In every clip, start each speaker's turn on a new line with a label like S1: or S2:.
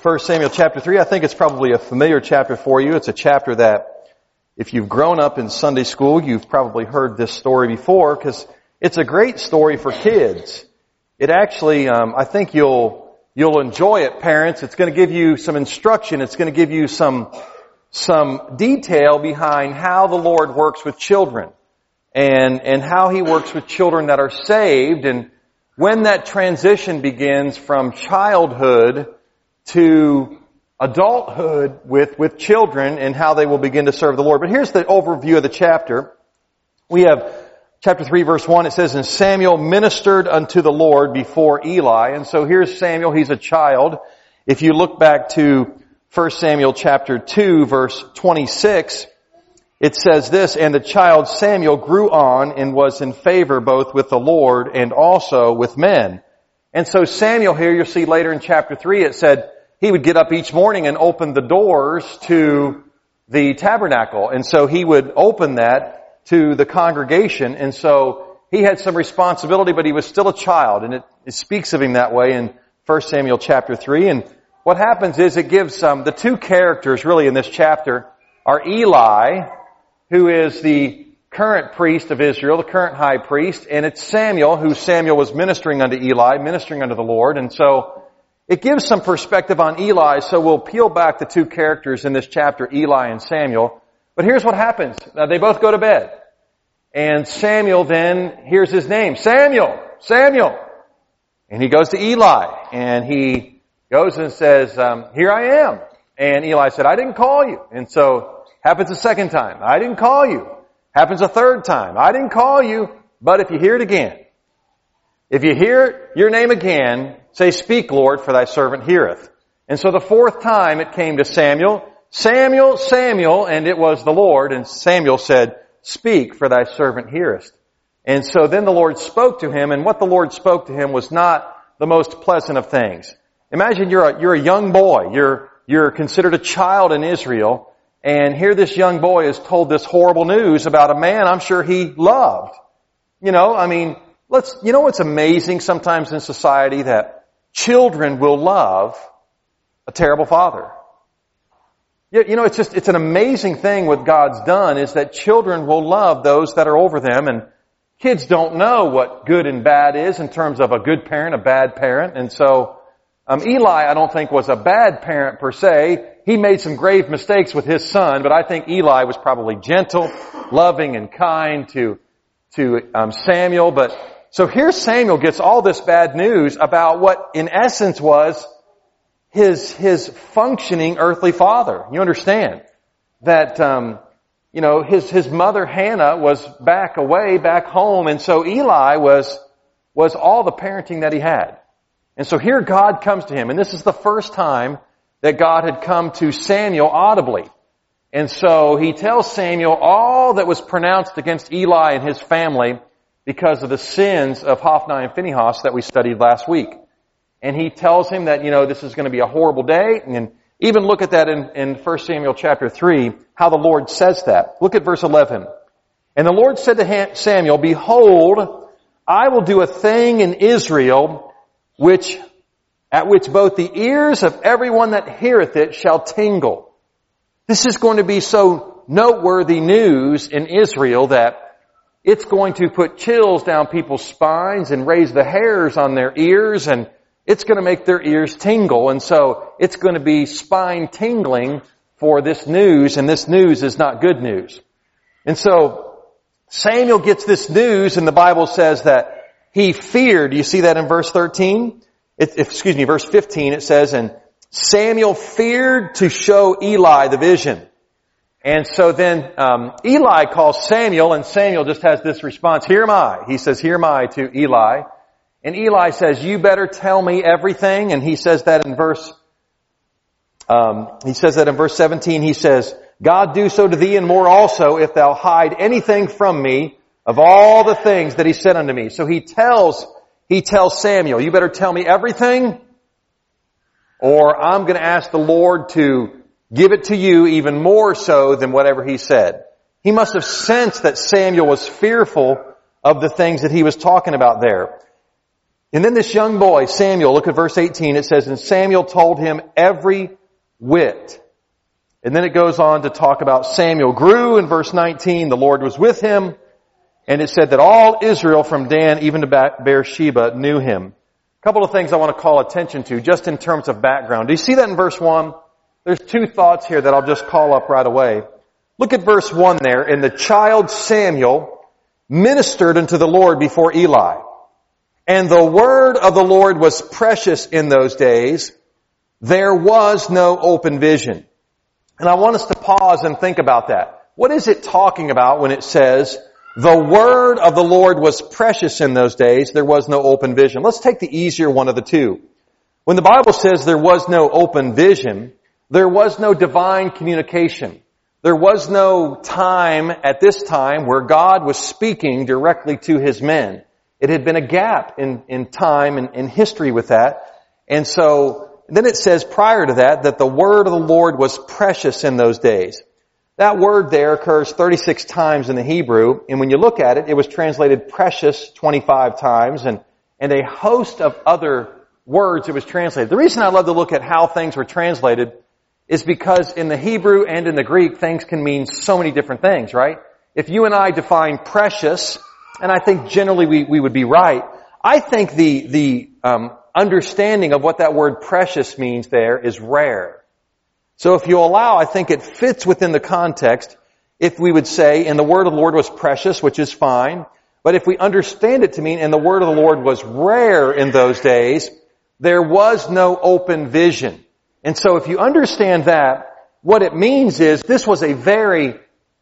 S1: 1 Samuel chapter 3. I think it's probably a familiar chapter for you. It's a chapter that if you've grown up in Sunday school, you've probably heard this story before because it's a great story for kids. It actually, I think you'll enjoy it, parents. It's going to give you some instruction. It's going to give you some detail behind how the Lord works with children and how He works with children that are saved, and when that transition begins from childhood to adulthood with children and how they will begin to serve the Lord. But here's the overview of the chapter. We have chapter 3 verse 1. It says, "And Samuel ministered unto the Lord before Eli." And so here's Samuel. He's a child. If you look back to 1 Samuel chapter 2 verse 26, it says this, "And the child Samuel grew on and was in favor both with the Lord and also with men." And so Samuel here, you'll see later in chapter 3, it said he would get up each morning and open the doors to the tabernacle. And so he would open that to the congregation. And so he had some responsibility, but he was still a child. And it speaks of him that way in 1 Samuel chapter 3. And what happens is it gives the two characters really in this chapter are Eli, who is the current priest of Israel, the current high priest, and it's Samuel, who Samuel was ministering unto Eli, ministering unto the Lord. And so it gives some perspective on Eli, so we'll peel back the two characters in this chapter, Eli and Samuel. But here's what happens. They both go to bed. And Samuel then hears his name, Samuel, Samuel. And he goes to Eli, and he goes and says, "Here I am." And Eli said, "I didn't call you." And so happens a second time, "I didn't call you." Happens a third time, "I didn't call you, but if you hear it again, if you hear your name again, say, 'Speak, Lord, for thy servant heareth.'" And so the fourth time it came to Samuel, "Samuel, Samuel," and it was the Lord, and Samuel said, "Speak, for thy servant hearest." And so then the Lord spoke to him, and what the Lord spoke to him was not the most pleasant of things. Imagine you're a young boy, you're considered a child in Israel, and here this young boy is told this horrible news about a man I'm sure he loved. You know what's amazing sometimes in society? That children will love a terrible father. It's an amazing thing what God's done is that children will love those that are over them, and kids don't know what good and bad is in terms of a good parent, a bad parent. And so, Eli, I don't think was a bad parent per se. He made some grave mistakes with his son, but I think Eli was probably gentle, loving, and kind to Samuel. But so here Samuel gets all this bad news about what in essence was his functioning earthly father. You understand that his mother Hannah was back home, and so Eli was all the parenting that he had. And so here God comes to him, and this is the first time that God had come to Samuel audibly. And so he tells Samuel all that was pronounced against Eli and his family because of the sins of Hophni and Phinehas that we studied last week. And he tells him that, this is going to be a horrible day. And even look at that in 1 Samuel chapter 3, how the Lord says that. Look at verse 11. "And the Lord said to Samuel, Behold, I will do a thing in Israel at which both the ears of everyone that heareth it shall tingle." This is going to be so noteworthy news in Israel that it's going to put chills down people's spines and raise the hairs on their ears, and it's going to make their ears tingle. And so it's going to be spine tingling for this news, and this news is not good news. And so Samuel gets this news, and the Bible says that he feared. Do you see that in verse 13? Verse 15, it says, "And Samuel feared to show Eli the vision." And so then Eli calls Samuel, and Samuel just has this response, "Here am I." He says, "Here am I" to Eli. And Eli says, "You better tell me everything." And he says that in verse 17. He says, "God do so to thee and more also, if thou hide anything from me of all the things that he said unto me." So he tells Samuel, "You better tell me everything, or I'm going to ask the Lord to give it to you even more so than whatever he said." He must have sensed that Samuel was fearful of the things that he was talking about there. And then this young boy, Samuel, look at verse 18, it says, and Samuel told him every whit. And then it goes on to talk about Samuel grew in verse 19, the Lord was with him. And it said that all Israel from Dan even to Beersheba knew him. A couple of things I want to call attention to just in terms of background. Do you see that in verse 1? There's two thoughts here that I'll just call up right away. Look at verse 1 there. And the child Samuel ministered unto the Lord before Eli. And the word of the Lord was precious in those days. There was no open vision. And I want us to pause and think about that. What is it talking about when it says, the word of the Lord was precious in those days, there was no open vision? Let's take the easier one of the two. When the Bible says there was no open vision, there was no divine communication. There was no time at this time where God was speaking directly to His men. It had been a gap in time and in history with that. And so then it says prior to that the word of the Lord was precious in those days. That word there occurs 36 times in the Hebrew, and when you look at it, it was translated precious 25 times, and a host of other words it was translated. The reason I love to look at how things were translated is because in the Hebrew and in the Greek, things can mean so many different things, right? If you and I define precious, and I think generally we would be right, I think the understanding of what that word precious means there is rare. So if you allow, I think it fits within the context if we would say, and the word of the Lord was precious, which is fine, but if we understand it to mean, and the word of the Lord was rare in those days, there was no open vision. And so if you understand that, what it means is this was a very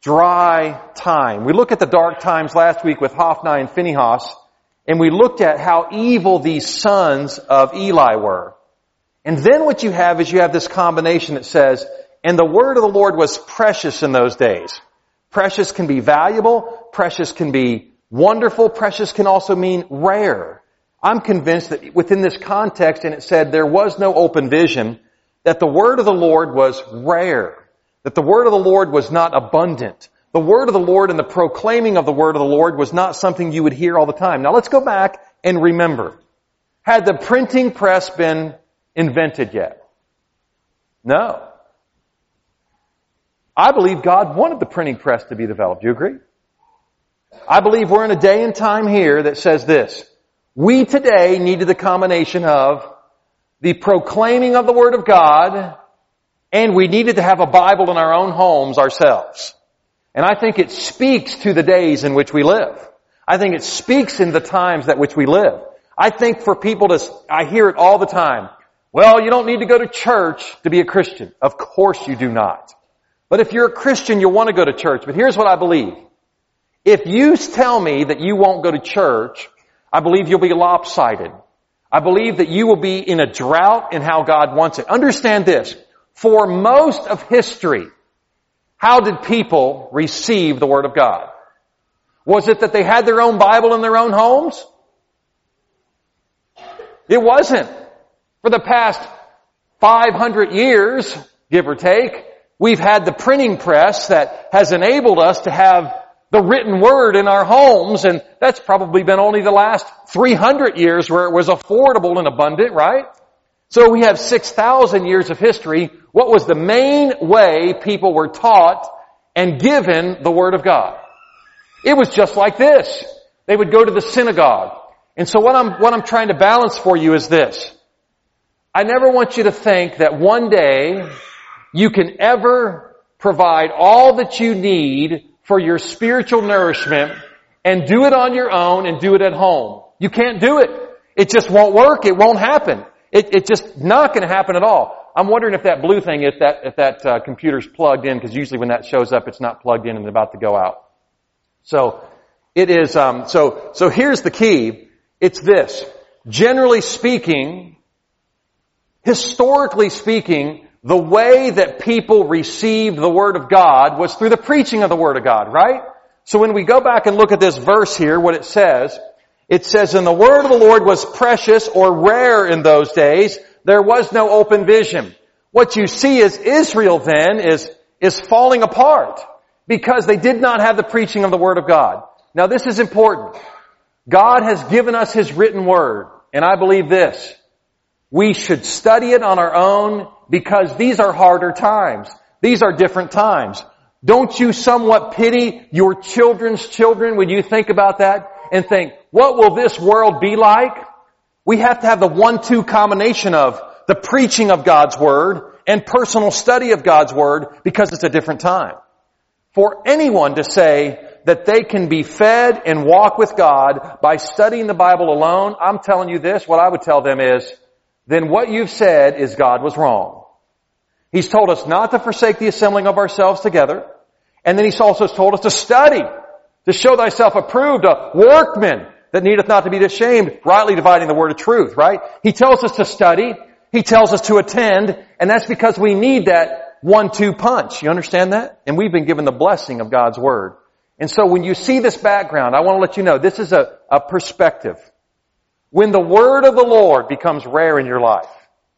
S1: dry time. We looked at the dark times last week with Hophni and Phinehas, and we looked at how evil these sons of Eli were. And then what you have is you have this combination that says, and the word of the Lord was precious in those days. Precious can be valuable. Precious can be wonderful. Precious can also mean rare. I'm convinced that within this context, and it said there was no open vision, that the word of the Lord was rare. That the word of the Lord was not abundant. The word of the Lord and the proclaiming of the word of the Lord was not something you would hear all the time. Now let's go back and remember. Had the printing press been invented yet? No. I believe God wanted the printing press to be developed. Do you agree? I believe we're in a day and time here that says this. We today needed the combination of the proclaiming of the Word of God, and we needed to have a Bible in our own homes ourselves. And I think it speaks to the days in which we live. I think it speaks in the times that which we live. I think for people I hear it all the time. Well, you don't need to go to church to be a Christian. Of course you do not. But if you're a Christian, you'll want to go to church. But here's what I believe. If you tell me that you won't go to church, I believe you'll be lopsided. I believe that you will be in a drought in how God wants it. Understand this. For most of history, how did people receive the Word of God? Was it that they had their own Bible in their own homes? It wasn't. For the past 500 years, give or take, we've had the printing press that has enabled us to have the written word in our homes, and that's probably been only the last 300 years where it was affordable and abundant, right? So we have 6,000 years of history. What was the main way people were taught and given the Word of God? It was just like this. They would go to the synagogue. And so what I'm trying to balance for you is this. I never want you to think that one day you can ever provide all that you need for your spiritual nourishment and do it on your own and do it at home. You can't do it. It just won't work. It won't happen. It's just not going to happen at all. I'm wondering if that blue thing, if that computer's plugged in, because usually when that shows up, it's not plugged in and about to go out. So it is. So here's the key. It's this. Generally speaking, historically speaking, the way that people received the Word of God was through the preaching of the Word of God, right? So when we go back and look at this verse here, what it says, and the Word of the Lord was precious or rare in those days. There was no open vision. What you see is Israel then is falling apart because they did not have the preaching of the Word of God. Now this is important. God has given us His written Word. And I believe this. We should study it on our own because these are harder times. These are different times. Don't you somewhat pity your children's children when you think about that and think, what will this world be like? We have to have the 1-2 combination of the preaching of God's Word and personal study of God's Word because it's a different time. For anyone to say that they can be fed and walk with God by studying the Bible alone, I'm telling you this, what I would tell them is, then what you've said is God was wrong. He's told us not to forsake the assembling of ourselves together. And then He's also told us to study, to show thyself approved, a workman that needeth not to be ashamed, rightly dividing the word of truth, right? He tells us to study. He tells us to attend. And that's because we need that 1-2 punch. You understand that? And we've been given the blessing of God's Word. And so when you see this background, I want to let you know this is a perspective. When the Word of the Lord becomes rare in your life,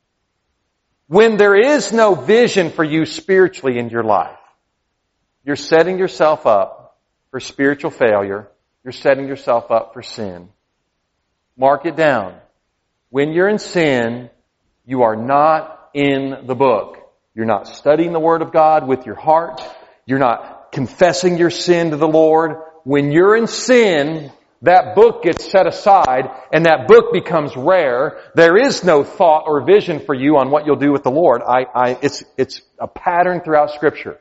S1: when there is no vision for you spiritually in your life, you're setting yourself up for spiritual failure. You're setting yourself up for sin. Mark it down. When you're in sin, you are not in the book. You're not studying the Word of God with your heart. You're not confessing your sin to the Lord. When you're in sin, that book gets set aside and that book becomes rare. There is no thought or vision for you on what you'll do with the Lord. It's a pattern throughout Scripture.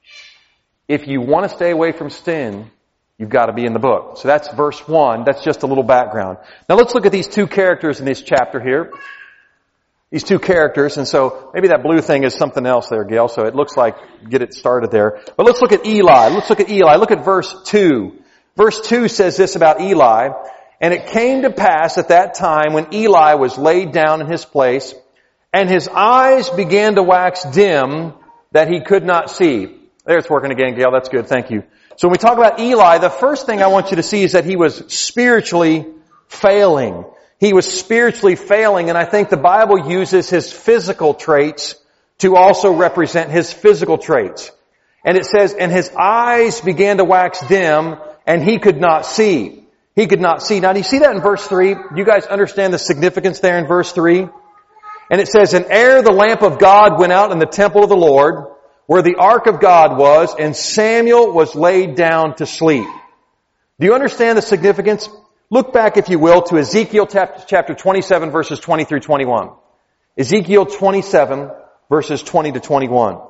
S1: If you want to stay away from sin, you've got to be in the book. So that's verse 1. That's just a little background. Now let's look at these two characters in this chapter here. These two characters, and so maybe that blue thing is something else there, Gail, so it looks like get it started there. But let's look at Eli. Look at verse 2. Verse 2 says this about Eli, and it came to pass at that time when Eli was laid down in his place, and his eyes began to wax dim that he could not see. There, it's working again, Gail. That's good. Thank you. So when we talk about Eli, the first thing I want you to see is that he was spiritually failing. He was spiritually failing, and I think the Bible uses his physical traits to also represent his physical traits. And it says, and his eyes began to wax dim, and he could not see. He could not see. Now, do you see that in verse 3? You guys understand the significance there in verse 3? And it says, and ere the lamp of God went out in the temple of the Lord, where the ark of God was, and Samuel was laid down to sleep. Do you understand the significance? Look back, if you will, to Ezekiel chapter 27, verses 20 through 21. Ezekiel 27, verses 20 to 21.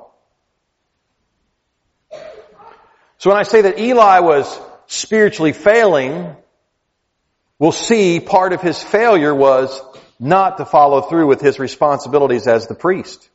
S1: So when I say that Eli was spiritually failing, we'll see part of his failure was not to follow through with his responsibilities as the priest.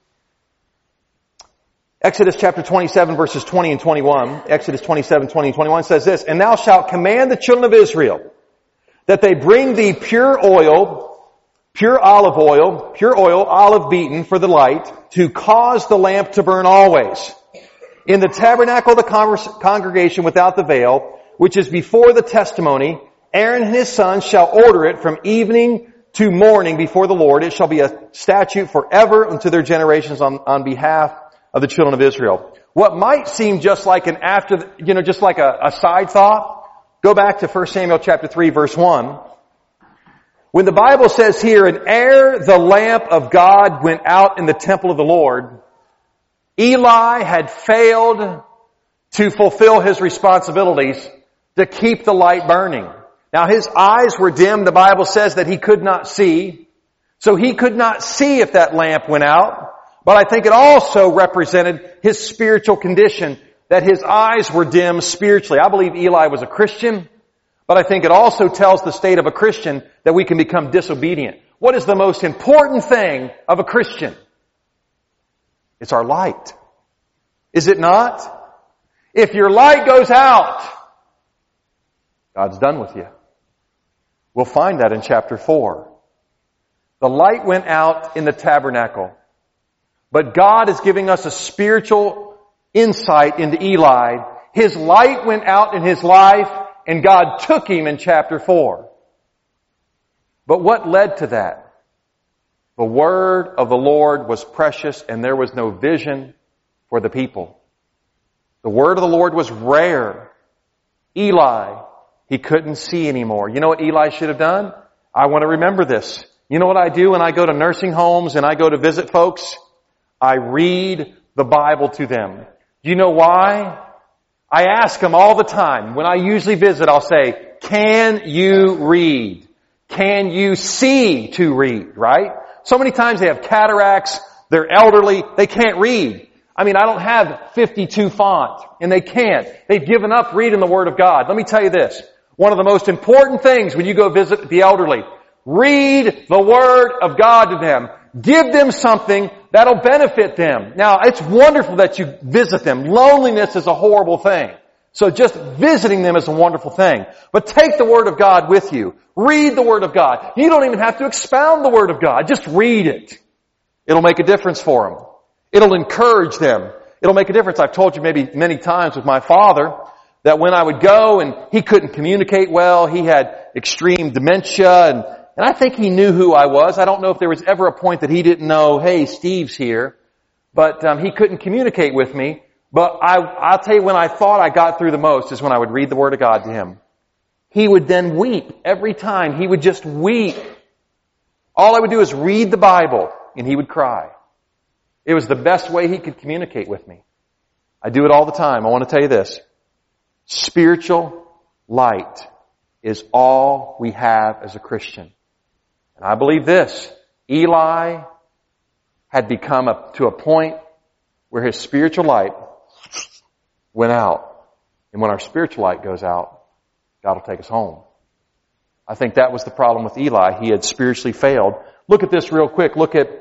S1: Exodus chapter 27, verses 20 and 21. Exodus 27, 20 and 21 says this, and thou shalt command the children of Israel that they bring thee pure oil, pure oil, olive beaten for the light, to cause the lamp to burn always. In the tabernacle of the congregation without the veil, which is before the testimony, Aaron and his sons shall order it from evening to morning before the Lord. It shall be a statute forever unto their generations on behalf of the children of Israel. What might seem just like an just like a side thought, go back to 1 Samuel chapter 3, verse 1. When the Bible says here, and ere the lamp of God went out in the temple of the Lord, Eli had failed to fulfill his responsibilities to keep the light burning. Now his eyes were dim. The Bible says that he could not see. So he could not see if that lamp went out. But I think it also represented his spiritual condition, that his eyes were dim spiritually. I believe Eli was a Christian, but I think it also tells the state of a Christian that we can become disobedient. What is the most important thing of a Christian? It's our light. Is it not? If your light goes out, God's done with you. We'll find that in chapter 4. The light went out in the tabernacle. But God is giving us a spiritual insight into Eli. His light went out in his life, and God took him in chapter 4. But what led to that? The word of the Lord was precious, and there was no vision for the people. The word of the Lord was rare. Eli, he couldn't see anymore. You know what Eli should have done? I want to remember this. You know what I do when I go to nursing homes and I go to visit folks? I read the Bible to them. Do you know why? I ask them all the time. When I usually visit, I'll say, can you read? Can you see to read, right? So many times they have cataracts, they're elderly, they can't read. I mean, I don't have 52 font, and they can't. They've given up reading the Word of God. Let me tell you this. One of the most important things when you go visit the elderly, read the Word of God to them. Give them something that'll benefit them. Now, it's wonderful that you visit them. Loneliness is a horrible thing. So just visiting them is a wonderful thing. But take the Word of God with you. Read the Word of God. You don't even have to expound the Word of God. Just read it. It'll make a difference for them. It'll encourage them. It'll make a difference. I've told you maybe many times with my father that when I would go and he couldn't communicate well, he had extreme dementia, and I think he knew who I was. I don't know if there was ever a point that he didn't know, hey, Steve's here, but he couldn't communicate with me. But I'll tell you when I thought I got through the most is when I would read the Word of God to him. He would then weep every time. He would just weep. All I would do is read the Bible, and he would cry. It was the best way he could communicate with me. I do it all the time. I want to tell you this. Spiritual light is all we have as a Christian. And I believe this. Eli had become to a point where his spiritual light went out. And when our spiritual light goes out, God will take us home. I think that was the problem with Eli. He had spiritually failed. Look at this real quick. Look at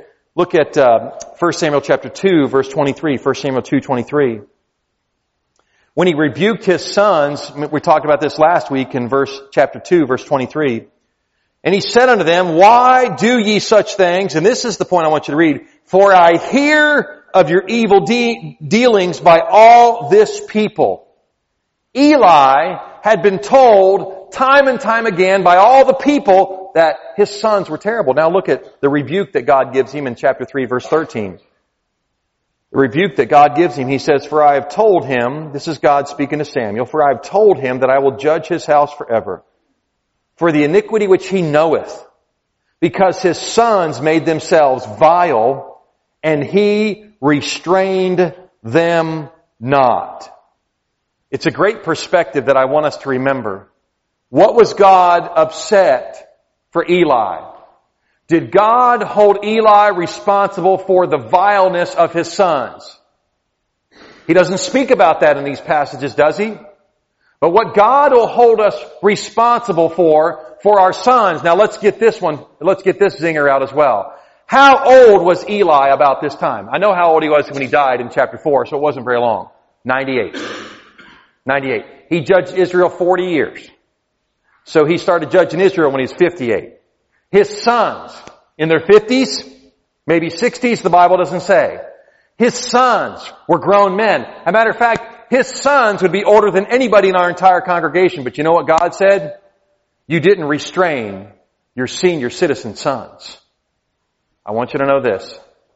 S1: 1 Samuel chapter 2, verse 23. 1 Samuel 2:23. When he rebuked his sons, we talked about this last week in chapter 2, verse 23. And he said unto them, why do ye such things? And this is the point I want you to read. For I hear of your evil dealings by all this people. Eli had been told time and time again by all the people that his sons were terrible. Now look at the rebuke that God gives him in chapter 3, verse 13. The rebuke that God gives him, he says, for I have told him, this is God speaking to Samuel, for I have told him that I will judge his house forever, for the iniquity which he knoweth, because his sons made themselves vile, and he restrained them not. It's a great perspective that I want us to remember. What was God upset for Eli? Did God hold Eli responsible for the vileness of his sons? He doesn't speak about that in these passages, does he? But what God will hold us responsible for our sons. Now let's get this zinger out as well. How old was Eli about this time? I know how old he was when he died in chapter 4, so it wasn't very long. 98. He judged Israel 40 years. So he started judging Israel when he was 58. His sons, in their 50s, maybe 60s, the Bible doesn't say. His sons were grown men. As a matter of fact, his sons would be older than anybody in our entire congregation. But you know what God said? You didn't restrain your senior citizen sons. I want you to know this.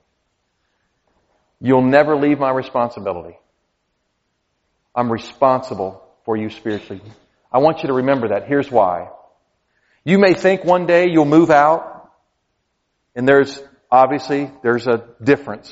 S1: You'll never leave my responsibility. I'm responsible for you spiritually. I want you to remember that. Here's why. You may think one day you'll move out, and there's a difference.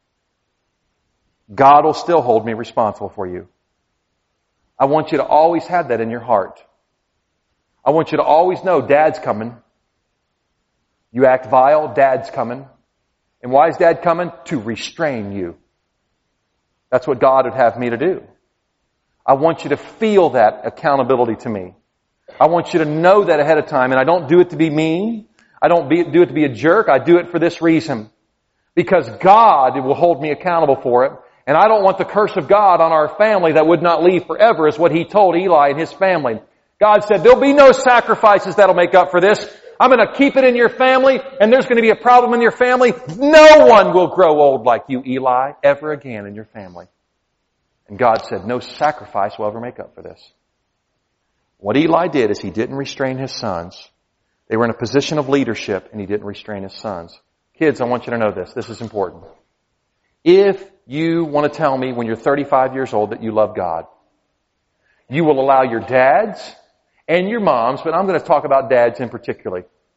S1: God will still hold me responsible for you. I want you to always have that in your heart. I want you to always know Dad's coming. You act vile, Dad's coming. And why is Dad coming? To restrain you. That's what God would have me to do. I want you to feel that accountability to me. I want you to know that ahead of time. And I don't do it to be mean. I don't do it to be a jerk. I do it for this reason. Because God will hold me accountable for it. And I don't want the curse of God on our family that would not leave forever, is what he told Eli and his family. God said, there'll be no sacrifices that'll make up for this. I'm going to keep it in your family, and there's going to be a problem in your family. No one will grow old like you, Eli, ever again in your family. And God said, no sacrifice will ever make up for this. What Eli did is he didn't restrain his sons. They were in a position of leadership, and he didn't restrain his sons. Kids, I want you to know this. This is important. If you want to tell me when you're 35 years old that you love God, you will allow your dads and your moms, but I'm going to talk about dads in particular.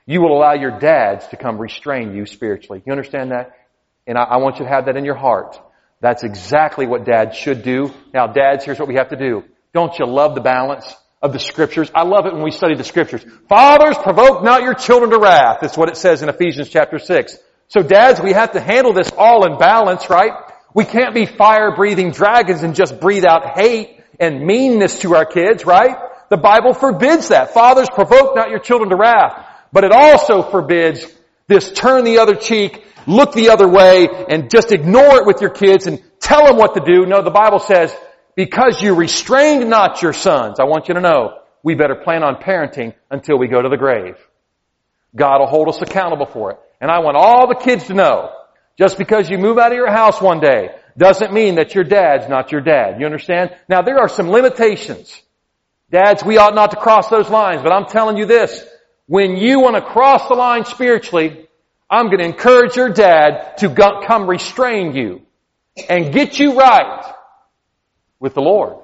S1: you will allow your dads to come restrain you spiritually. You understand that? And I want you to have that in your heart. That's exactly what dads should do. Now, dads, here's what we have to do. Don't you love the balance of the Scriptures? I love it when we study the Scriptures. Fathers, provoke not your children to wrath. That's what it says in Ephesians chapter 6. So dads, we have to handle this all in balance, right? We can't be fire-breathing dragons and just breathe out hate and meanness to our kids, right? The Bible forbids that. Fathers, provoke not your children to wrath. But it also forbids this turn the other cheek, look the other way, and just ignore it with your kids and tell them what to do. No, the Bible says, because you restrained not your sons, I want you to know, we better plan on parenting until we go to the grave. God will hold us accountable for it. And I want all the kids to know, just because you move out of your house one day doesn't mean that your dad's not your dad. You understand? Now, there are some limitations. Dads, we ought not to cross those lines, but I'm telling you this. When you want to cross the line spiritually, I'm going to encourage your dad to come restrain you and get you right with the Lord.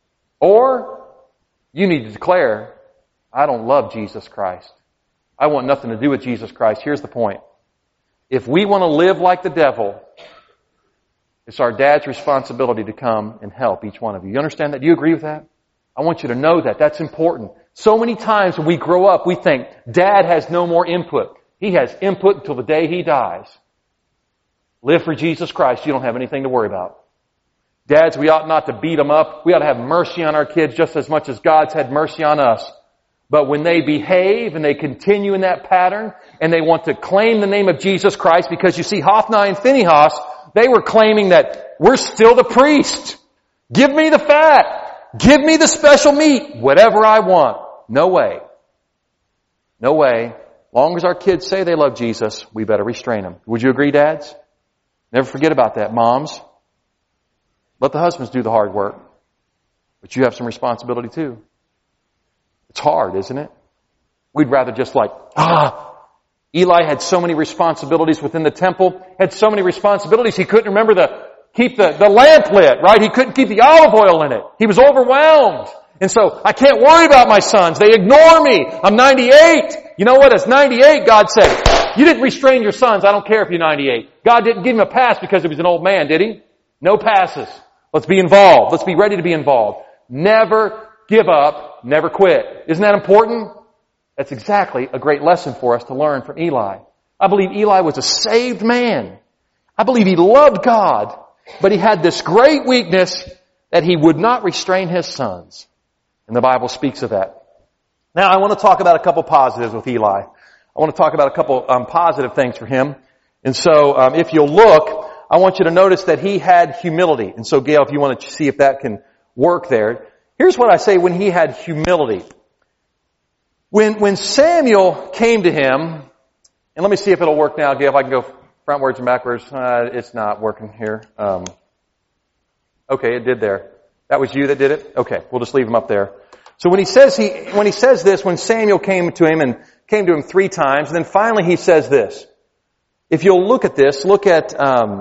S1: Or you need to declare, I don't love Jesus Christ. I want nothing to do with Jesus Christ. Here's the point. If we want to live like the devil, it's our dad's responsibility to come and help each one of you. You understand that? Do you agree with that? I want you to know that. That's important. So many times when we grow up, we think, Dad has no more input. He has input until the day he dies. Live for Jesus Christ. You don't have anything to worry about. Dads, we ought not to beat them up. We ought to have mercy on our kids just as much as God's had mercy on us. But when they behave and they continue in that pattern and they want to claim the name of Jesus Christ, because you see, Hophni and Phinehas, they were claiming that we're still the priest. Give me the fat. Give me the special meat. Whatever I want. No way. No way. Long as our kids say they love Jesus, we better restrain them. Would you agree, dads? Never forget about that. Moms, let the husbands do the hard work. But you have some responsibility too. It's hard, isn't it? We'd rather just Eli had so many responsibilities within the temple, had so many responsibilities, he couldn't remember keep the lamp lit, right? He couldn't keep the olive oil in it. He was overwhelmed. And so, I can't worry about my sons. They ignore me. I'm 98. You know what? It's 98, God said. You didn't restrain your sons. I don't care if you're 98. God didn't give him a pass because he was an old man, did he? No passes. Let's be involved. Let's be ready to be involved. Never give up. Never quit. Isn't that important? That's exactly a great lesson for us to learn from Eli. I believe Eli was a saved man. I believe he loved God, but he had this great weakness that he would not restrain his sons. And the Bible speaks of that. Now, I want to talk about a couple positives with Eli. I want to talk about a couple positive things for him. And so, if you'll look, I want you to notice that he had humility. And so, Gail, if you want to see if that can work there. Here's what I say when he had humility. When Samuel came to him, and let me see if it'll work now, Gail, if I can go frontwards and backwards. It's not working here. Okay, it did there. That was you that did it? Okay, we'll just leave him up there. So when he says this, when Samuel came to him 3 times, and then finally he says this. If you'll look at this, look at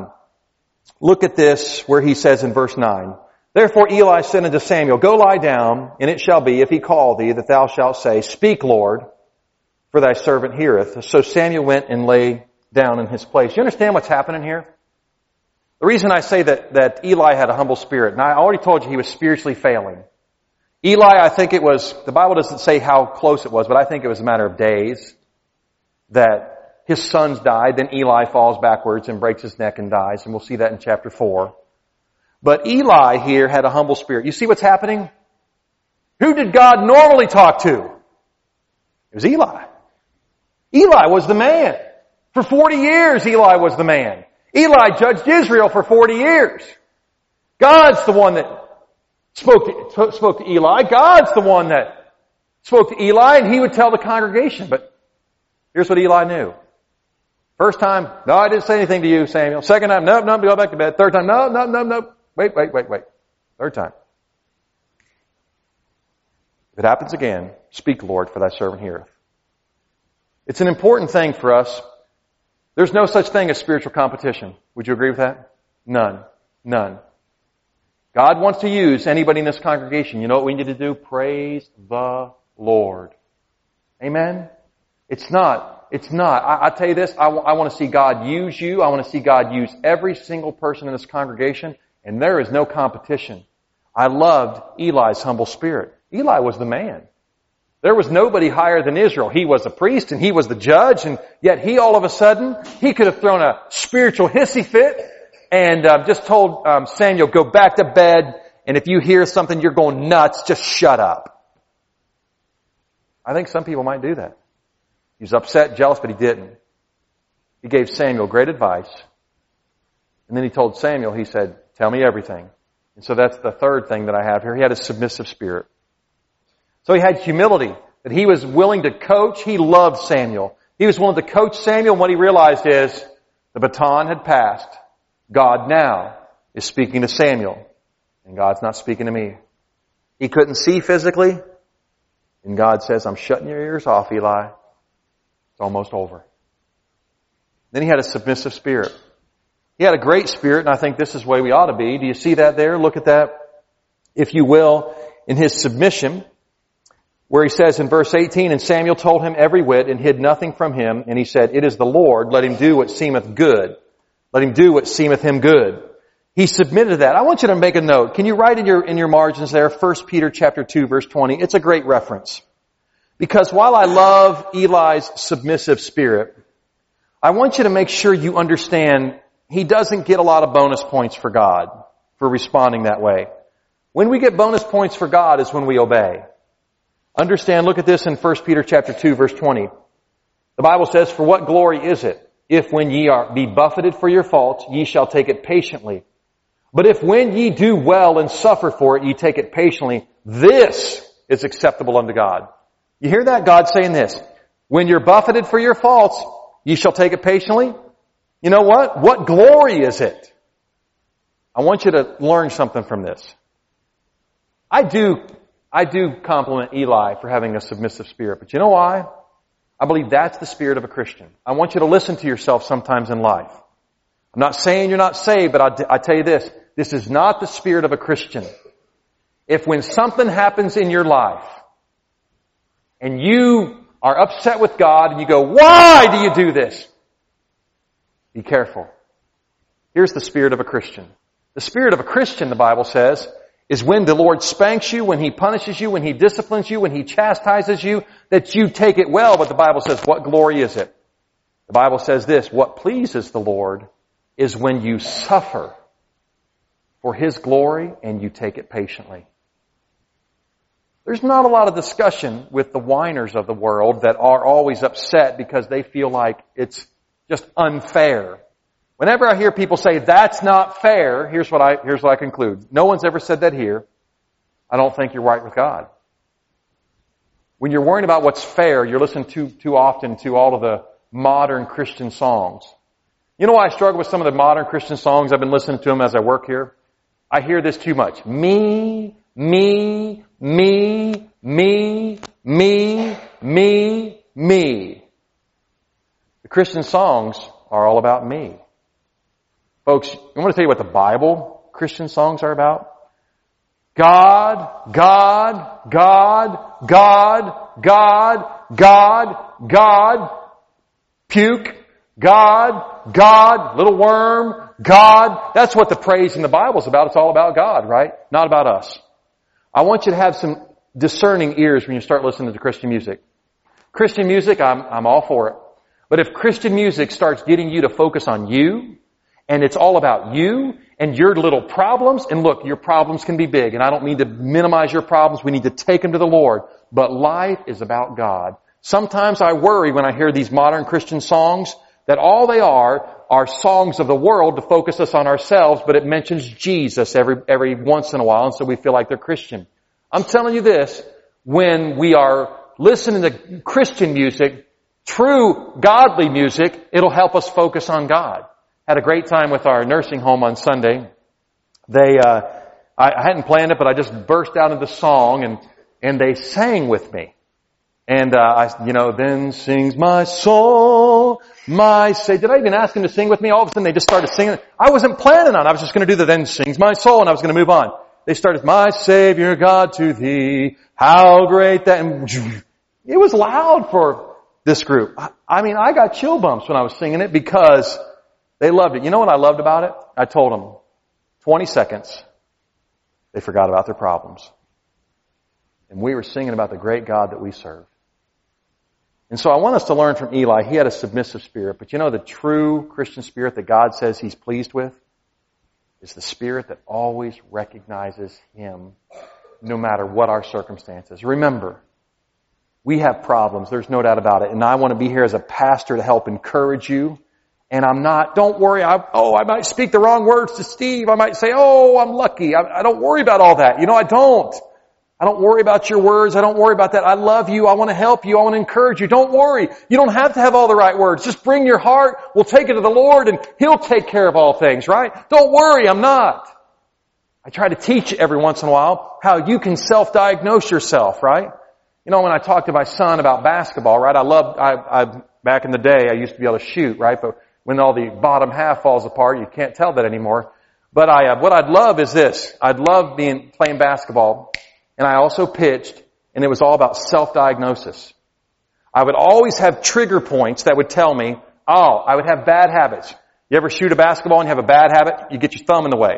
S1: this where he says in verse 9, Therefore Eli said unto Samuel, Go lie down, and it shall be, if he call thee, that thou shalt say, Speak, Lord, for thy servant heareth. So Samuel went and lay down in his place. You understand what's happening here? The reason I say that Eli had a humble spirit, and I already told you he was spiritually failing. Eli, I think it was, the Bible doesn't say how close it was, but I think it was a matter of days that his sons died. Then Eli falls backwards and breaks his neck and dies, and we'll see that in chapter 4. But Eli here had a humble spirit. You see what's happening? Who did God normally talk to? It was Eli. Eli was the man. For 40 years, Eli was the man. Eli judged Israel for 40 years. God's the one that spoke to Eli. God's the one that spoke to Eli, and he would tell the congregation. But here's what Eli knew. First time, no, I didn't say anything to you, Samuel. Second time, no, go back to bed. Third time, no. Wait. Third time. If it happens again, speak, Lord, for thy servant heareth. It's an important thing for us. There's no such thing as spiritual competition. Would you agree with that? None. God wants to use anybody in this congregation. You know what we need to do? Praise the Lord. Amen? It's not. I tell you this, I want to see God use you. I want to see God use every single person in this congregation, and there is no competition. I loved Eli's humble spirit. Eli was the man. There was nobody higher than Israel. He was the priest and he was the judge, and yet he all of a sudden, he could have thrown a spiritual hissy fit and just told Samuel, go back to bed, and if you hear something you're going nuts, just shut up. I think some people might do that. He was upset, jealous, but he didn't. He gave Samuel great advice. And then he told Samuel, he said, tell me everything. And so that's the third thing that I have here. He had a submissive spirit. So he had humility, that he was willing to coach. He loved Samuel. He was willing to coach Samuel, and what he realized is the baton had passed. God now is speaking to Samuel, and God's not speaking to me. He couldn't see physically, and God says, I'm shutting your ears off, Eli. It's almost over. Then he had a submissive spirit. He had a great spirit, and I think this is the way we ought to be. Do you see that there? Look at that, if you will, in his submission, where he says in verse 18, and Samuel told him every whit and hid nothing from him, and he said, it is the Lord, let him do what seemeth good. Let him do what seemeth him good. He submitted to that. I want you to make a note. Can you write in your margins there, 1 Peter chapter 2, verse 20? It's a great reference. Because while I love Eli's submissive spirit, I want you to make sure you understand he doesn't get a lot of bonus points for God for responding that way. When we get bonus points for God is when we obey. Understand, look at this in 1 Peter chapter 2, verse 20. The Bible says, for what glory is it, if when ye be buffeted for your faults, ye shall take it patiently? But if when ye do well and suffer for it, ye take it patiently, this is acceptable unto God. You hear that? God saying this. When you're buffeted for your faults, ye shall take it patiently. You know what? What glory is it? I want you to learn something from this. I do compliment Eli for having a submissive spirit, but you know why? I believe that's the spirit of a Christian. I want you to listen to yourself sometimes in life. I'm not saying you're not saved, but I tell you this is not the spirit of a Christian. If when something happens in your life, and you are upset with God, and you go, why do you do this? Be careful. Here's the spirit of a Christian. The spirit of a Christian, the Bible says, is when the Lord spanks you, when He punishes you, when He disciplines you, when He chastises you, that you take it well. But the Bible says, what glory is it? The Bible says this, what pleases the Lord is when you suffer for His glory and you take it patiently. There's not a lot of discussion with the whiners of the world that are always upset because they feel like it's just unfair. Whenever I hear people say, that's not fair, here's what I conclude. No one's ever said that here. I don't think you're right with God. When you're worrying about what's fair, you're listening too often to all of the modern Christian songs. You know why I struggle with some of the modern Christian songs? I've been listening to them as I work here. I hear this too much. Me, me, me, me, me, me, me. The Christian songs are all about me. Folks, I want to tell you what the Bible Christian songs are about. God, God, God, God, God, God, God, puke, God, God, little worm, God. That's what the praise in the Bible is about. It's all about God, right? Not about us. I want you to have some discerning ears when you start listening to Christian music. Christian music, I'm all for it. But if Christian music starts getting you to focus on you, and it's all about you and your little problems. And look, your problems can be big. And I don't mean to minimize your problems. We need to take them to the Lord. But life is about God. Sometimes I worry when I hear these modern Christian songs that all they are songs of the world to focus us on ourselves, but it mentions Jesus every once in a while, and so we feel like they're Christian. I'm telling you this, when we are listening to Christian music, true godly music, it'll help us focus on God. Had a great time with our nursing home on Sunday. I hadn't planned it, but I just burst out into song and they sang with me. And, then sings my soul, my Savior. Did I even ask them to sing with me? All of a sudden they just started singing. I wasn't planning on it. I was just going to do the then sings my soul, and I was going to move on. They started, my Savior God to thee, how great that. And it was loud for this group. I mean, I got chill bumps when I was singing it because they loved it. You know what I loved about it? I told them, 20 seconds, they forgot about their problems. And we were singing about the great God that we serve. And so I want us to learn from Eli. He had a submissive spirit. But you know the true Christian spirit that God says He's pleased with is the spirit that always recognizes Him no matter what our circumstances. Remember, we have problems. There's no doubt about it. And I want to be here as a pastor to help encourage you. And I'm not, don't worry, I might speak the wrong words to Steve. I might say, I'm lucky. I don't worry about all that. You know, I don't. I don't worry about your words. I don't worry about that. I love you. I want to help you. I want to encourage you. Don't worry. You don't have to have all the right words. Just bring your heart. We'll take it to the Lord and He'll take care of all things, right? Don't worry. I'm not. I try to teach every once in a while how you can self-diagnose yourself, right? You know, when I talked to my son about basketball, right? Back in the day, I used to be able to shoot, right? But when all the bottom half falls apart, you can't tell that anymore. But what I'd love is this. I'd love playing basketball. And I also pitched, and it was all about self-diagnosis. I would always have trigger points that would tell me, I would have bad habits. You ever shoot a basketball and you have a bad habit? You get your thumb in the way.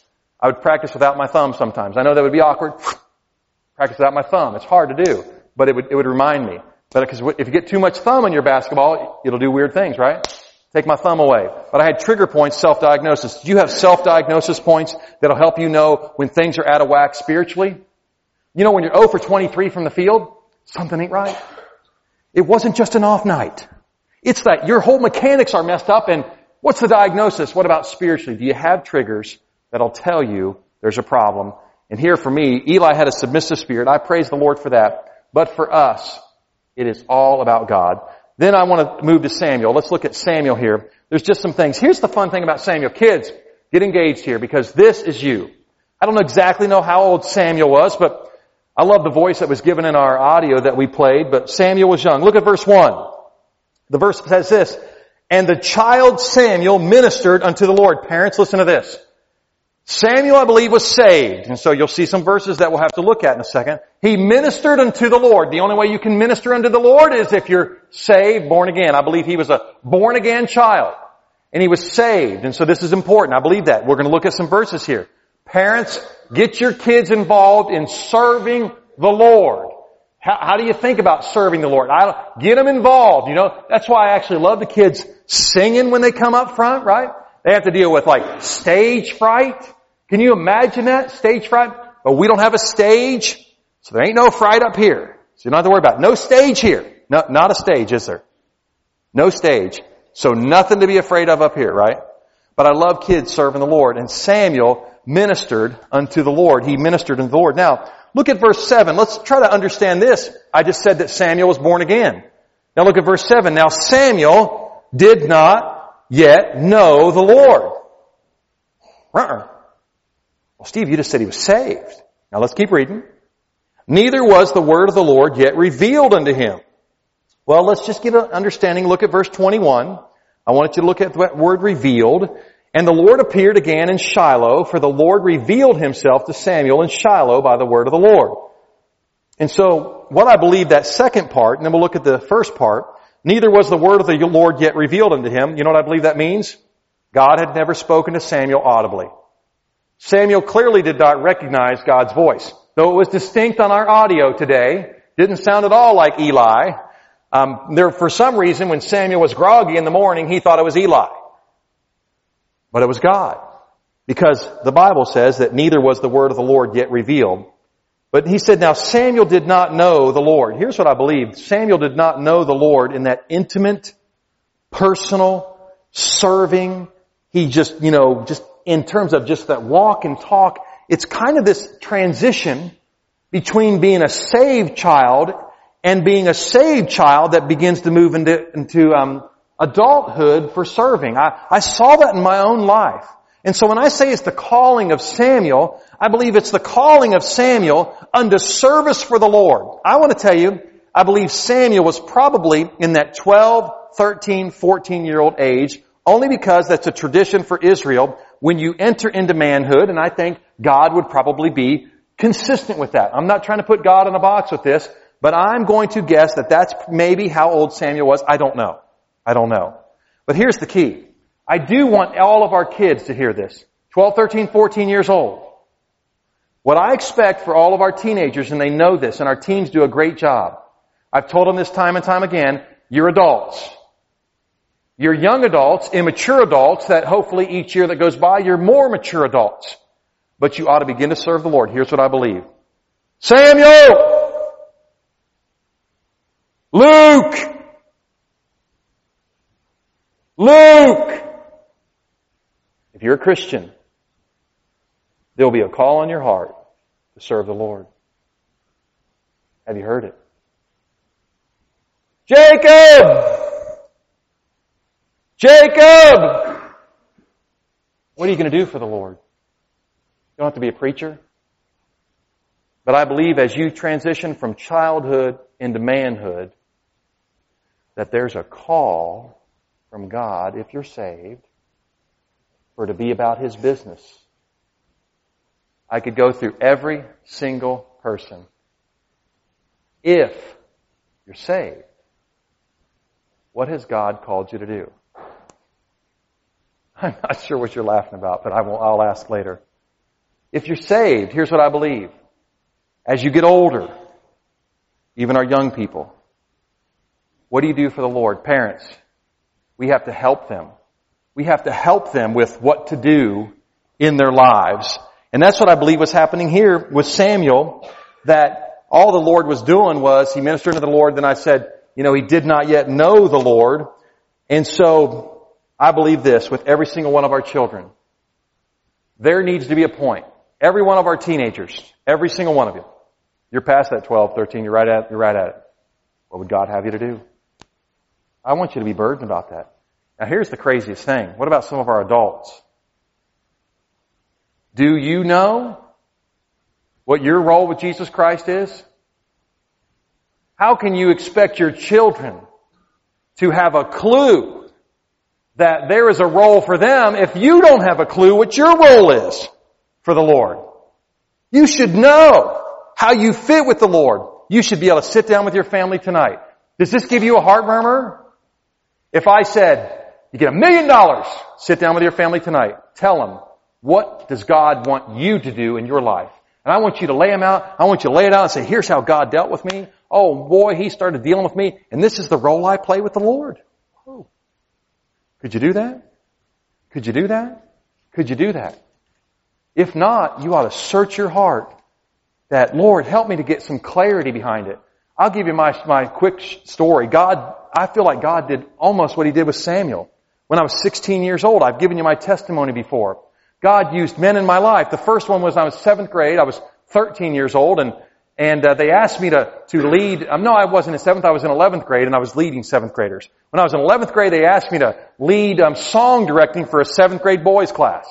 S1: I would practice without my thumb sometimes. I know that would be awkward. Practice without my thumb. It's hard to do, but it would remind me. But because if you get too much thumb on your basketball, it'll do weird things, right? Take my thumb away. But I had trigger points, self-diagnosis. Do you have self-diagnosis points that'll help you know when things are out of whack spiritually? You know, when you're 0 for 23 from the field, something ain't right. It wasn't just an off night. It's that your whole mechanics are messed up, and what's the diagnosis? What about spiritually? Do you have triggers that'll tell you there's a problem? And here for me, Eli had a submissive spirit. I praise the Lord for that. But for us, it is all about God. Then I want to move to Samuel. Let's look at Samuel here. There's just some things. Here's the fun thing about Samuel. Kids, get engaged here because this is you. I don't exactly know how old Samuel was, but I love the voice that was given in our audio that we played, but Samuel was young. Look at verse 1. The verse says this, and the child Samuel ministered unto the Lord. Parents, listen to this. Samuel, I believe, was saved. And so you'll see some verses that we'll have to look at in a second. He ministered unto the Lord. The only way you can minister unto the Lord is if you're saved, born again. I believe he was a born again child. And he was saved. And so this is important. I believe that. We're going to look at some verses here. Parents, get your kids involved in serving the Lord. How do you think about serving the Lord? Get them involved. You know, that's why I actually love the kids singing when they come up front, right? They have to deal with like stage fright. Can you imagine that? Stage fright? But we don't have a stage, so there ain't no fright up here. So you don't have to worry about it. No stage here. No, not a stage, is there? No stage. So nothing to be afraid of up here, right? But I love kids serving the Lord. And Samuel ministered unto the Lord. He ministered unto the Lord. Now, look at verse 7. Let's try to understand this. I just said that Samuel was born again. Now look at verse 7. Now Samuel did not yet know the Lord. Well, Steve, you just said he was saved. Now let's keep reading. Neither was the word of the Lord yet revealed unto him. Well, let's just get an understanding. Look at verse 21. I want you to look at that word revealed. And the Lord appeared again in Shiloh, for the Lord revealed himself to Samuel in Shiloh by the word of the Lord. And so, what I believe that second part, and then we'll look at the first part, neither was the word of the Lord yet revealed unto him. You know what I believe that means? God had never spoken to Samuel audibly. Samuel clearly did not recognize God's voice. Though it was distinct on our audio today, didn't sound at all like Eli. For some reason, when Samuel was groggy in the morning, he thought it was Eli. But it was God. Because the Bible says that neither was the word of the Lord yet revealed. But he said, now Samuel did not know the Lord. Here's what I believe. Samuel did not know the Lord in that intimate, personal, serving. He just in terms of just that walk and talk, it's kind of this transition between being a saved child and being a saved child that begins to move into adulthood for serving. I saw that in my own life. And so when I say it's the calling of Samuel, I believe it's the calling of Samuel unto service for the Lord. I want to tell you, I believe Samuel was probably in that 12, 13, 14-year-old age, only because that's a tradition for Israel when you enter into manhood, and I think God would probably be consistent with that. I'm not trying to put God in a box with this, But I'm going to guess that that's maybe how old Samuel was. I don't know. But here's the key. I do want all of our kids to hear this. 12, 13, 14 years old. What I expect for all of our teenagers, and they know this, and our teens do a great job. I've told them this time and time again, you're adults. You're young adults, immature adults, that hopefully each year that goes by, you're more mature adults. But you ought to begin to serve the Lord. Here's what I believe. Samuel! Luke! If you're a Christian, there will be a call on your heart to serve the Lord. Have you heard it? Jacob! What are you going to do for the Lord? You don't have to be a preacher. But I believe as you transition from childhood into manhood, that there's a call from God, if you're saved, for to be about His business. I could go through every single person. If you're saved, what has God called you to do? I'm not sure what you're laughing about, but I'll ask later. If you're saved, here's what I believe. As you get older, even our young people, what do you do for the Lord? Parents, we have to help them. We have to help them with what to do in their lives. And that's what I believe was happening here with Samuel, that all the Lord was doing was he ministered to the Lord. Then I said, he did not yet know the Lord. And so I believe this with every single one of our children. There needs to be a point. Every one of our teenagers, every single one of you, you're past that 12, 13, you're right at it. What would God have you to do? I want you to be burdened about that. Now here's the craziest thing. What about some of our adults? Do you know what your role with Jesus Christ is? How can you expect your children to have a clue that there is a role for them if you don't have a clue what your role is for the Lord? You should know how you fit with the Lord. You should be able to sit down with your family tonight. Does this give you a heart murmur? If I said, you get $1 million, sit down with your family tonight. Tell them, what does God want you to do in your life? And I want you to lay them out. I want you to lay it out and say, here's how God dealt with me. Oh boy, He started dealing with me. And this is the role I play with the Lord. Oh. Could you do that? Could you do that? Could you do that? If not, you ought to search your heart that, Lord, help me to get some clarity behind it. I'll give you my quick story. I feel like God did almost what He did with Samuel. When I was 16 years old, I've given you my testimony before. God used men in my life. The first one was when I was 7th grade. I was 13 years old, and they asked me to lead. No, I wasn't in 7th. I was in 11th grade, and I was leading 7th graders. When I was in 11th grade, they asked me to lead song directing for a 7th grade boys class.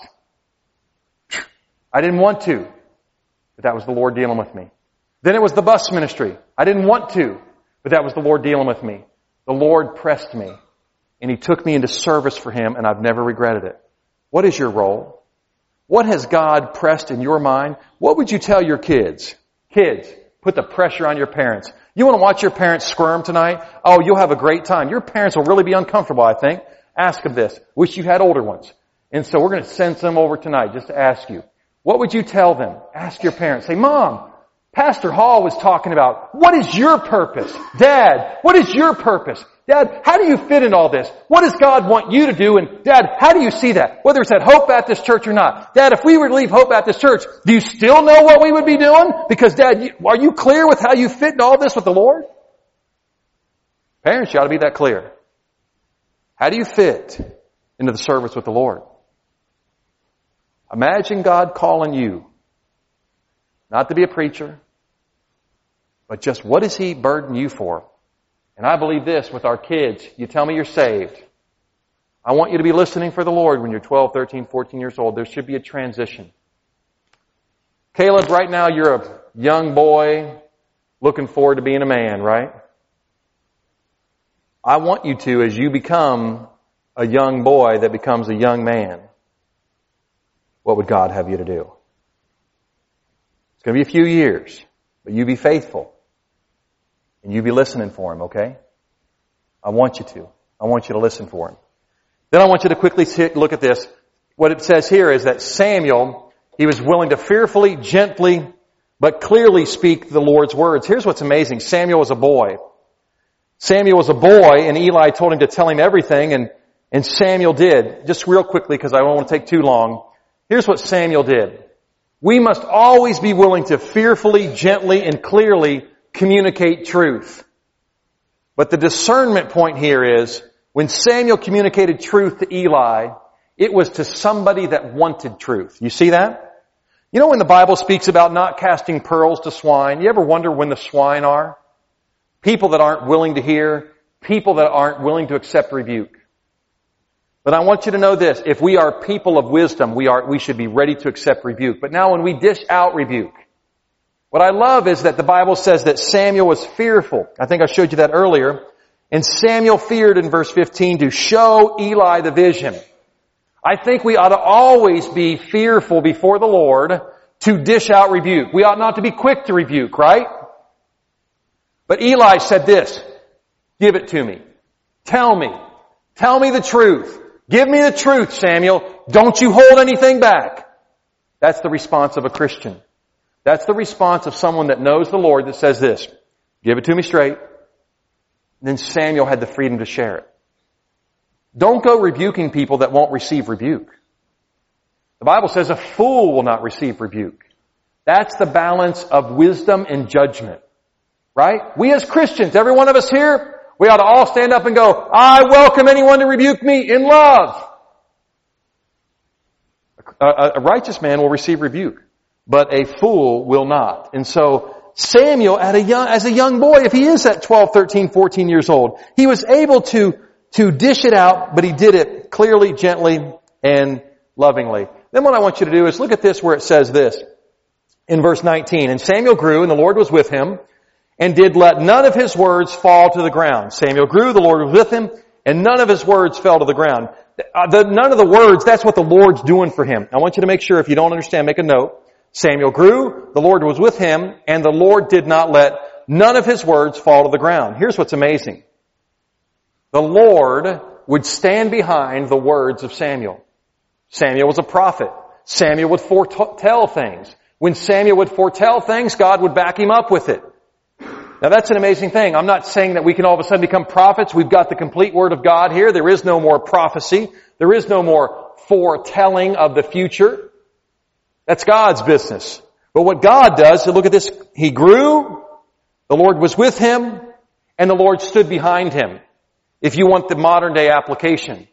S1: I didn't want to, but that was the Lord dealing with me. Then it was the bus ministry. I didn't want to, but that was the Lord dealing with me. The Lord pressed me, and He took me into service for Him, and I've never regretted it. What is your role? What has God pressed in your mind? What would you tell your kids? Kids, put the pressure on your parents. You want to watch your parents squirm tonight? Oh, you'll have a great time. Your parents will really be uncomfortable, I think. Ask them this. Wish you had older ones. And so we're going to send some over tonight just to ask you. What would you tell them? Ask your parents. Say, Mom, Pastor Hall was talking about, what is your purpose? Dad, what is your purpose? Dad, how do you fit in all this? What does God want you to do? And Dad, how do you see that? Whether it's at Hope Baptist Church or not. Dad, if we were to leave Hope Baptist Church, do you still know what we would be doing? Because Dad, are you clear with how you fit in all this with the Lord? Parents, you ought to be that clear. How do you fit into the service with the Lord? Imagine God calling you, not to be a preacher, but just what does He burden you for? And I believe this with our kids. You tell me you're saved. I want you to be listening for the Lord when you're 12, 13, 14 years old. There should be a transition. Caleb, right now you're a young boy looking forward to being a man, right? I want you to, as you become a young boy that becomes a young man, what would God have you to do? It's going to be a few years, but you be faithful. And you be listening for him, okay? I want you to. I want you to listen for him. Then I want you to quickly look at this. What it says here is that Samuel, he was willing to fearfully, gently, but clearly speak the Lord's words. Here's what's amazing. Samuel was a boy. Samuel was a boy, and Eli told him to tell him everything, and Samuel did. Just real quickly, because I don't want to take too long. Here's what Samuel did. We must always be willing to fearfully, gently, and clearly communicate truth. But the discernment point here is, when Samuel communicated truth to Eli, it was to somebody that wanted truth. You see that? You know when the Bible speaks about not casting pearls to swine, you ever wonder when the swine are? People that aren't willing to hear, people that aren't willing to accept rebuke. But I want you to know this, if we are people of wisdom, we should be ready to accept rebuke. But now when we dish out rebuke, what I love is that the Bible says that Samuel was fearful. I think I showed you that earlier. And Samuel feared in verse 15 to show Eli the vision. I think we ought to always be fearful before the Lord to dish out rebuke. We ought not to be quick to rebuke, right? But Eli said this, give it to me. Tell me. Tell me the truth. Give me the truth, Samuel. Don't you hold anything back. That's the response of a Christian. That's the response of someone that knows the Lord that says this, give it to me straight. And then Samuel had the freedom to share it. Don't go rebuking people that won't receive rebuke. The Bible says a fool will not receive rebuke. That's the balance of wisdom and judgment. Right? We as Christians, every one of us here, we ought to all stand up and go, I welcome anyone to rebuke me in love. A righteous man will receive rebuke, but a fool will not. And so Samuel, as a young boy, if he is at 12, 13, 14 years old, he was able to dish it out, but he did it clearly, gently, and lovingly. Then what I want you to do is look at this where it says this. In verse 19, and Samuel grew, and the Lord was with him, and did let none of his words fall to the ground. Samuel grew, the Lord was with him, and none of his words fell to the ground. None of the words, that's what the Lord's doing for him. I want you to make sure, if you don't understand, make a note. Samuel grew, the Lord was with him, and the Lord did not let none of his words fall to the ground. Here's what's amazing. The Lord would stand behind the words of Samuel. Samuel was a prophet. Samuel would foretell things. When Samuel would foretell things, God would back him up with it. Now that's an amazing thing. I'm not saying that we can all of a sudden become prophets. We've got the complete Word of God here. There is no more prophecy. There is no more foretelling of the future. That's God's business. But what God does, so look at this, He grew, the Lord was with him, and the Lord stood behind him. If you want the modern day application.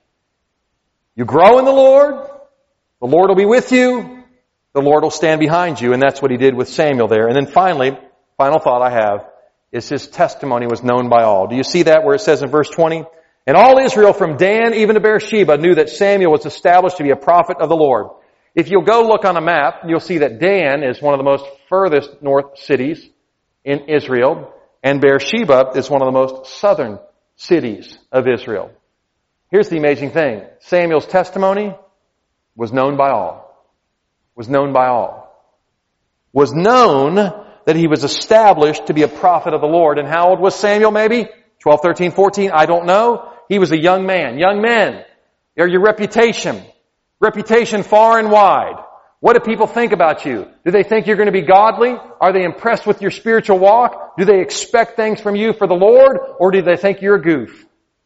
S1: You grow in the Lord will be with you, the Lord will stand behind you, and that's what He did with Samuel there. And then finally, final thought I have, is his testimony was known by all. Do you see that where it says in verse 20? And all Israel from Dan even to Beersheba knew that Samuel was established to be a prophet of the Lord. If you'll go look on a map, you'll see that Dan is one of the most furthest north cities in Israel, and Beersheba is one of the most southern cities of Israel. Here's the amazing thing. Samuel's testimony was known by all. Was known by all. Was known that he was established to be a prophet of the Lord. And how old was Samuel maybe? 12, 13, 14? I don't know. He was a young man. Young men are your reputation. Reputation far and wide. What do people think about you? Do they think you're going to be godly? Are they impressed with your spiritual walk? Do they expect things from you for the Lord? Or do they think you're a goof?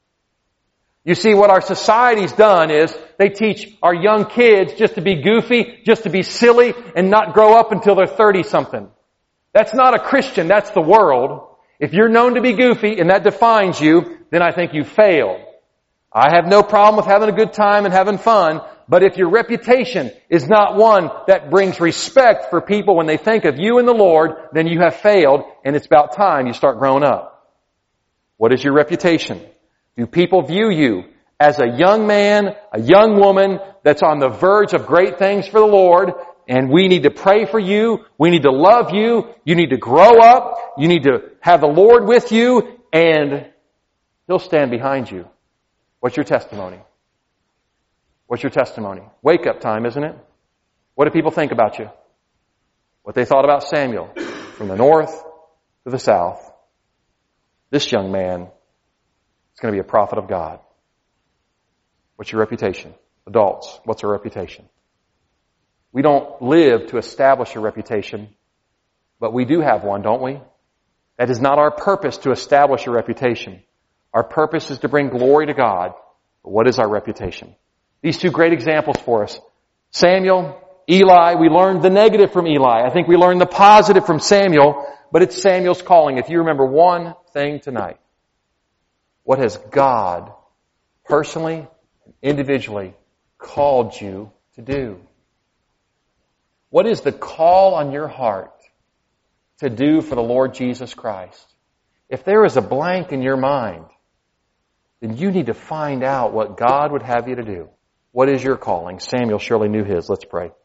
S1: You see, what our society's done is they teach our young kids just to be goofy, just to be silly, and not grow up until they're 30-something. That's not a Christian, that's the world. If you're known to be goofy and that defines you, then I think you failed. I have no problem with having a good time and having fun, but if your reputation is not one that brings respect for people when they think of you and the Lord, then you have failed, and it's about time you start growing up. What is your reputation? Do people view you as a young man, a young woman that's on the verge of great things for the Lord? And we need to pray for you. We need to love you. You need to grow up. You need to have the Lord with you, and He'll stand behind you. What's your testimony? What's your testimony? Wake up time, isn't it? What do people think about you? What they thought about Samuel, from the north to the south. this young man is going to be a prophet of God. What's your reputation? Adults, what's our reputation? We don't live to establish a reputation, but we do have one, don't we? That is not our purpose to establish a reputation. Our purpose is to bring glory to God. But what is our reputation? These two great examples for us. Samuel, Eli, we learned the negative from Eli. I think we learned the positive from Samuel, but it's Samuel's calling. If you remember one thing tonight, what has God personally, individually called you to do? What is the call on your heart to do for the Lord Jesus Christ? If there is a blank in your mind, then you need to find out what God would have you to do. What is your calling? Samuel surely knew his. Let's pray.